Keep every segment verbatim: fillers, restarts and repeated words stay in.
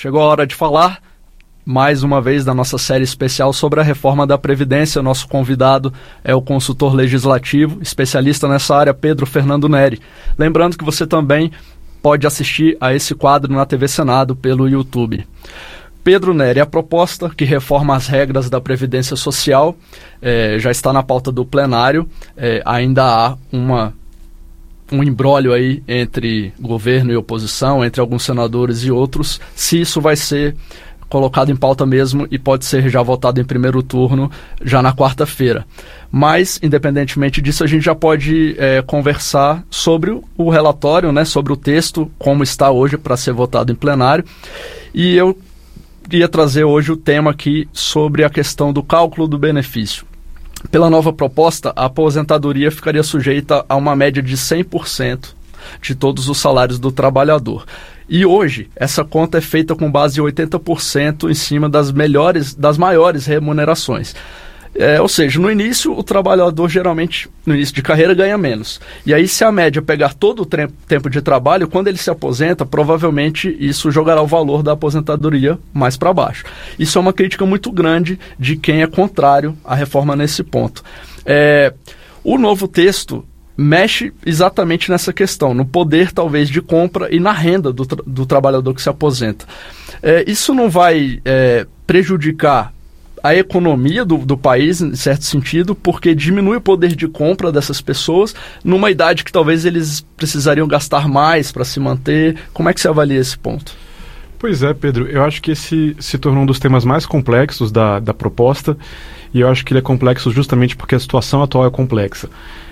chegou a hora de falar mais uma vez da nossa série especial sobre a reforma da Previdência. Nosso convidado é o consultor legislativo, especialista nessa área, Pedro Fernando Neri. Lembrando que você também pode assistir a esse quadro na T V Senado pelo YouTube. Pedro Neri, a proposta que reforma as regras da Previdência Social eh, já está na pauta do plenário. Eh, ainda há uma, um imbróglio aí entre governo e oposição, entre alguns senadores e outros, se isso vai ser colocado em pauta mesmo e pode ser já votado em primeiro turno já na quarta-feira. Mas, independentemente disso, a gente já pode é, conversar sobre o, o relatório, né, sobre o texto, como está hoje para ser votado em plenário. E eu ia trazer hoje o tema aqui sobre a questão do cálculo do benefício. Pela nova proposta, a aposentadoria ficaria sujeita a uma média de cem por cento de todos os salários do trabalhador. E hoje, essa conta é feita com base em oitenta por cento em cima das melhores, das maiores remunerações. É, ou seja, no início, o trabalhador geralmente, no início de carreira, ganha menos. E aí, se a média pegar todo o tre- tempo de trabalho, quando ele se aposenta, provavelmente isso jogará o valor da aposentadoria mais para baixo. Isso é uma crítica muito grande de quem é contrário à reforma nesse ponto. É, o novo texto mexe exatamente nessa questão, no poder talvez de compra e na renda do, tra- do trabalhador que se aposenta. É, isso não vai é, prejudicar a economia do, do país, em certo sentido, porque diminui o poder de compra dessas pessoas numa idade que talvez eles precisariam gastar mais para se manter. Como é que você avalia esse ponto? Pois é, Pedro, eu acho que esse se tornou um dos temas mais complexos da, da proposta, e eu acho que ele é complexo justamente porque a situação atual é complexa.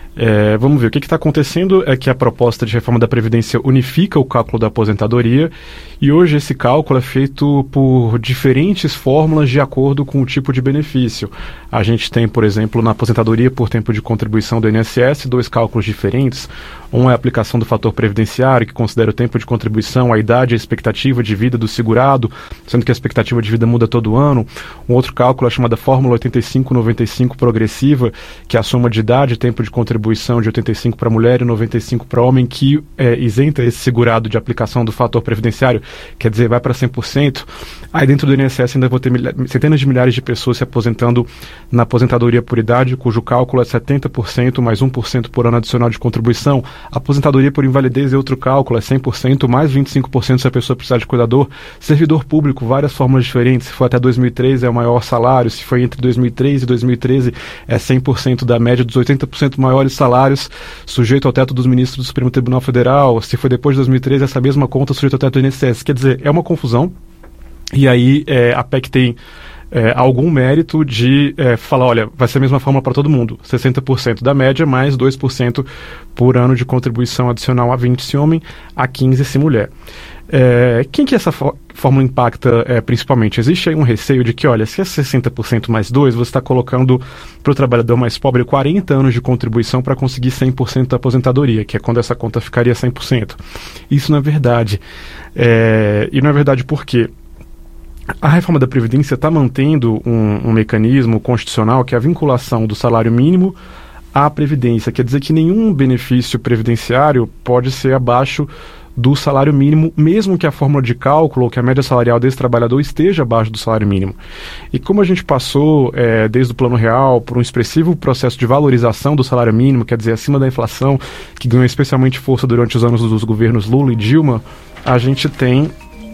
É, vamos ver, o que está acontecendo é que a proposta de reforma da Previdência unifica o cálculo da aposentadoria e hoje esse cálculo é feito por diferentes fórmulas de acordo com o tipo de benefício. A gente tem, por exemplo, na aposentadoria por tempo de contribuição do I N S S, dois cálculos diferentes. Um é a aplicação do fator previdenciário, que considera o tempo de contribuição, a idade e a expectativa de vida do segurado, sendo que a expectativa de vida muda todo ano. Um outro cálculo é a chamada Fórmula oitenta e cinco noventa e cinco progressiva, que é a soma de idade e tempo de contribuição de oitenta e cinco para mulher e noventa e cinco para homem, que é, isenta esse segurado de aplicação do fator previdenciário, quer dizer, vai para cem por cento. Aí dentro do I N S S ainda vou ter milha- centenas de milhares de pessoas se aposentando na aposentadoria por idade, cujo cálculo é setenta por cento mais um por cento por ano adicional de contribuição. Aposentadoria por invalidez é outro cálculo, é cem por cento mais vinte e cinco por cento se a pessoa precisar de cuidador. Servidor público, várias fórmulas diferentes. Se for até dois mil e treze é o maior salário, se foi entre dois mil e treze e dois mil e treze é cem por cento da média dos oitenta por cento maiores salários, sujeito ao teto dos ministros do Supremo Tribunal Federal. Se foi depois de dois mil e treze, essa mesma conta sujeito ao teto do I N S S. Quer dizer, é uma confusão. E aí é, a P E C tem é, algum mérito de é, falar, olha, vai ser a mesma fórmula para todo mundo. sessenta por cento da média, mais dois por cento por ano de contribuição adicional a vinte se homem, a quinze se mulher. É, quem que essa fórmula impacta é, principalmente? Existe aí um receio de que, olha, se é sessenta por cento mais dois, você está colocando para o trabalhador mais pobre quarenta anos de contribuição para conseguir cem por cento da aposentadoria, que é quando essa conta ficaria cem por cento. Isso não é verdade. É, e não é verdade por quê? A reforma da Previdência está mantendo um, um mecanismo constitucional que é a vinculação do salário mínimo à Previdência. Quer dizer que nenhum benefício previdenciário pode ser abaixo do salário mínimo, mesmo que a fórmula de cálculo ou que a média salarial desse trabalhador esteja abaixo do salário mínimo. E como a gente passou, é, desde o Plano Real, por um expressivo processo de valorização do salário mínimo, quer dizer, acima da inflação, que ganhou especialmente força durante os anos dos governos Lula e Dilma, a gente tem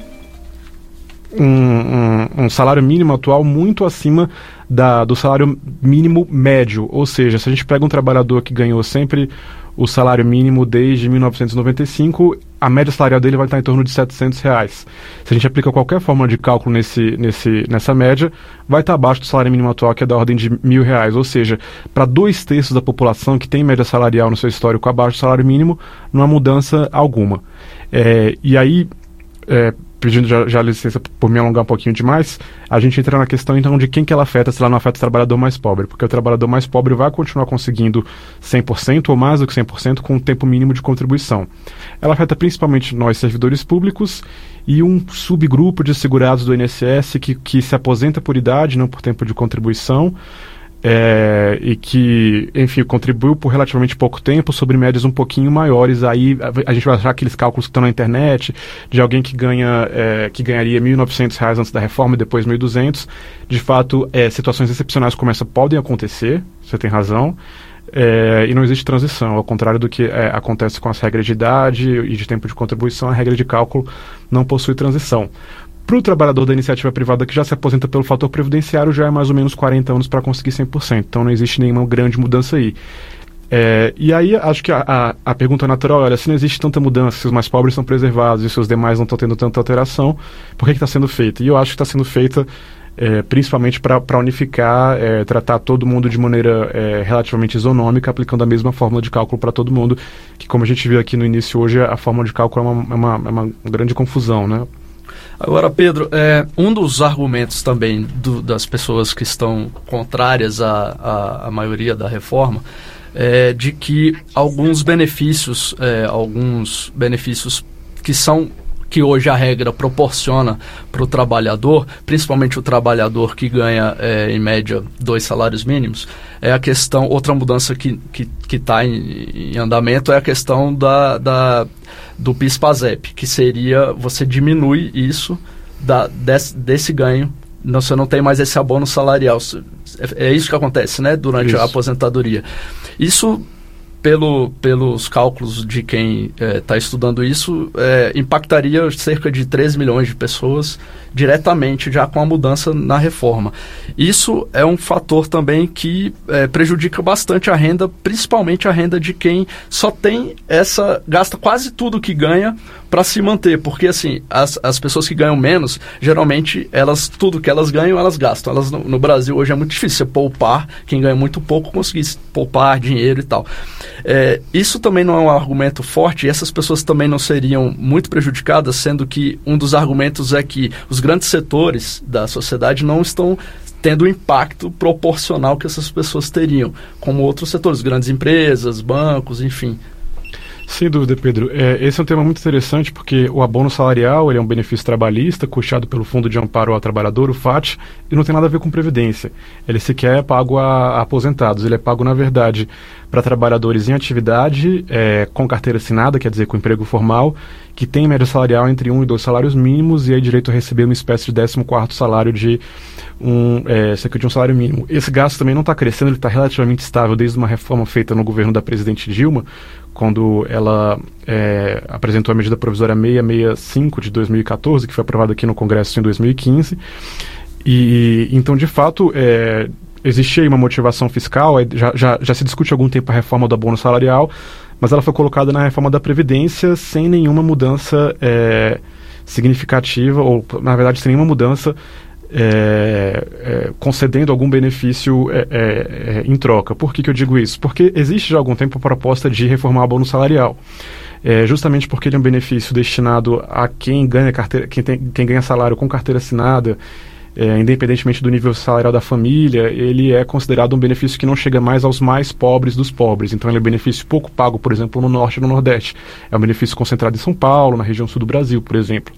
Um, um, um salário mínimo atual muito acima da, do salário mínimo médio. Ou seja, se a gente pega um trabalhador que ganhou sempre o salário mínimo desde mil novecentos e noventa e cinco, a média salarial dele vai estar em torno de setecentos reais. Se a gente aplica qualquer fórmula de cálculo nesse, nesse, nessa média, vai estar abaixo do salário mínimo atual, que é da ordem de mil reais. Ou seja, para dois terços da população que tem média salarial no seu histórico abaixo do salário mínimo, não há mudança alguma. É, e aí, é, pedindo já, já licença por me alongar um pouquinho demais, a gente entra na questão então de quem que ela afeta, se ela não afeta o trabalhador mais pobre, porque o trabalhador mais pobre vai continuar conseguindo cem por cento ou mais do que cem por cento com o tempo mínimo de contribuição. Ela afeta principalmente nós, servidores públicos, e um subgrupo de segurados do I N S S que, que se aposenta por idade, não por tempo de contribuição, É, e que, enfim, contribuiu por relativamente pouco tempo sobre médias um pouquinho maiores. Aí a, a gente vai achar aqueles cálculos que estão na internet de alguém que ganha é, que ganharia mil e novecentos reais antes da reforma e depois mil e duzentos. De fato, é, situações excepcionais como essa podem acontecer, você tem razão, é, e não existe transição, ao contrário do que é, acontece com as regras de idade e de tempo de contribuição. A regra de cálculo não possui transição. Para o trabalhador da iniciativa privada que já se aposenta pelo fator previdenciário, já é mais ou menos quarenta anos para conseguir cem por cento. Então não existe nenhuma grande mudança aí. É, e aí acho que a, a, a pergunta natural é, olha, se não existe tanta mudança, se os mais pobres são preservados e se os demais não estão tendo tanta alteração, por que está sendo feita? E eu acho que está sendo feita é, principalmente para unificar, é, tratar todo mundo de maneira é, relativamente isonômica, aplicando a mesma fórmula de cálculo para todo mundo, que como a gente viu aqui no início hoje, a fórmula de cálculo é uma, é uma, é uma grande confusão, né? Agora, Pedro, é, um dos argumentos também do, das pessoas que estão contrárias à, à, à maioria da reforma é de que alguns benefícios, é, alguns benefícios que são que hoje a regra proporciona para o trabalhador, principalmente o trabalhador que ganha, é, em média, dois salários mínimos, é a questão, outra mudança que que que está em, em andamento é a questão da, da, do PIS/PASEP, que seria, você diminui isso da, desse, desse ganho, não, você não tem mais esse abono salarial. É, é isso que acontece, né, durante isso. a aposentadoria. Isso... Pelo, pelos cálculos de quem está é, estudando isso, é, impactaria cerca de três milhões de pessoas diretamente já com a mudança na reforma. Isso é um fator também que é, prejudica bastante a renda, principalmente a renda de quem só tem essa... gasta quase tudo que ganha para se manter, porque assim, as, as pessoas que ganham menos, geralmente, elas tudo que elas ganham, elas gastam. Elas, no, no Brasil hoje é muito difícil você poupar, quem ganha muito pouco conseguir poupar dinheiro e tal. É, isso também não é um argumento forte, e essas pessoas também não seriam muito prejudicadas, sendo que um dos argumentos é que os grandes setores da sociedade não estão tendo o impacto proporcional que essas pessoas teriam, como outros setores, grandes empresas, bancos, enfim. Sem dúvida, Pedro. É, esse é um tema muito interessante porque o abono salarial ele é um benefício trabalhista custeado pelo Fundo de Amparo ao Trabalhador, o FAT, e não tem nada a ver com previdência. Ele sequer é pago a, a aposentados. Ele é pago, na verdade, para trabalhadores em atividade, é, com carteira assinada, quer dizer, com emprego formal, que tem média salarial entre um e dois salários mínimos e aí direito a receber uma espécie de décimo quarto salário de um, é, cerca de um salário mínimo. Esse gasto também não está crescendo, ele está relativamente estável desde uma reforma feita no governo da presidente Dilma, quando ela é, apresentou a medida provisória seiscentos e sessenta e cinco de dois mil e quatorze, que foi aprovada aqui no Congresso em dois mil e quinze. E, então, de fato, é, existia aí uma motivação fiscal, já, já, já se discute há algum tempo a reforma do abono salarial, mas ela foi colocada na reforma da Previdência sem nenhuma mudança é, significativa, ou, na verdade, sem nenhuma mudança É, é, concedendo algum benefício é, é, em troca. Por que, que eu digo isso? Porque existe já há algum tempo a proposta de reformar o abono salarial. É, justamente porque ele é um benefício destinado a quem ganha, carteira, quem tem, quem ganha salário com carteira assinada, é, independentemente do nível salarial da família, ele é considerado um benefício que não chega mais aos mais pobres dos pobres. Então ele é um benefício pouco pago, por exemplo, no Norte e no Nordeste. É um benefício concentrado em São Paulo, na região sul do Brasil, por exemplo.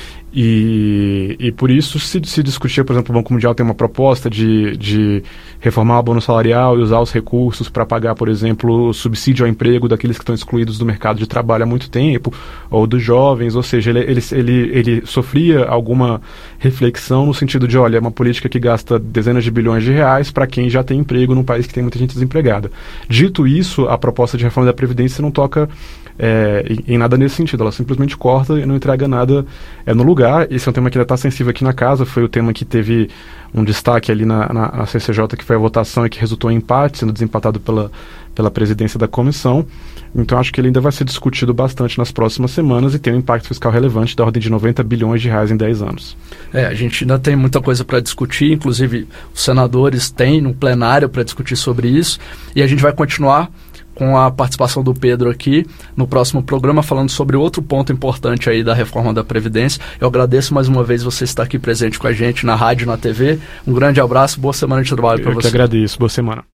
E, e por isso se, se discutir, por exemplo, o Banco Mundial tem uma proposta de, de reformar o abono salarial e usar os recursos para pagar, por exemplo, o subsídio ao emprego daqueles que estão excluídos do mercado de trabalho há muito tempo, ou dos jovens, ou seja, ele, ele, ele, ele sofria alguma reflexão no sentido de, olha, é uma política que gasta dezenas de bilhões de reais para quem já tem emprego num país que tem muita gente desempregada. Dito isso, a proposta de reforma da Previdência não toca É, em, em nada nesse sentido, ela simplesmente corta e não entrega nada é, no lugar. Esse é um tema que ainda está sensível aqui na casa, foi o tema que teve um destaque ali na, na, na C C J, que foi a votação e que resultou em empate, sendo desempatado pela, pela presidência da comissão. Então acho que ele ainda vai ser discutido bastante nas próximas semanas e tem um impacto fiscal relevante da ordem de noventa bilhões de reais em dez anos. É, a gente ainda tem muita coisa para discutir, inclusive os senadores têm no plenário para discutir sobre isso, e a gente vai continuar com a participação do Pedro aqui no próximo programa, falando sobre outro ponto importante aí da reforma da Previdência. Eu agradeço mais uma vez você estar aqui presente com a gente na rádio e na T V. Um grande abraço, boa semana de trabalho para você. Eu que agradeço, boa semana.